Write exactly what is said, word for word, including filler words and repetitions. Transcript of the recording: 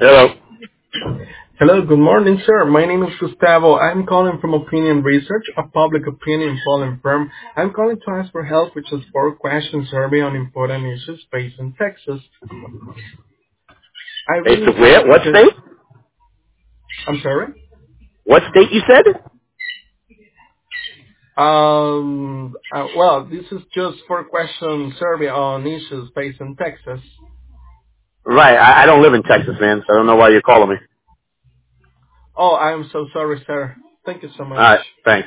Hello. Hello, good morning, sir. My name is Gustavo. I'm calling from Opinion Research, a public opinion polling firm. I'm calling to ask for help with a four-question survey on important issues based in Texas. I Based really of where? What just, state? I'm sorry. What state you said? Um, uh, well, this is just four-question survey on issues based in Texas. Right. I, I don't live in Texas, man, so I don't know why you're calling me. Oh, I'm so sorry, sir. Thank you so All much. right. Thanks.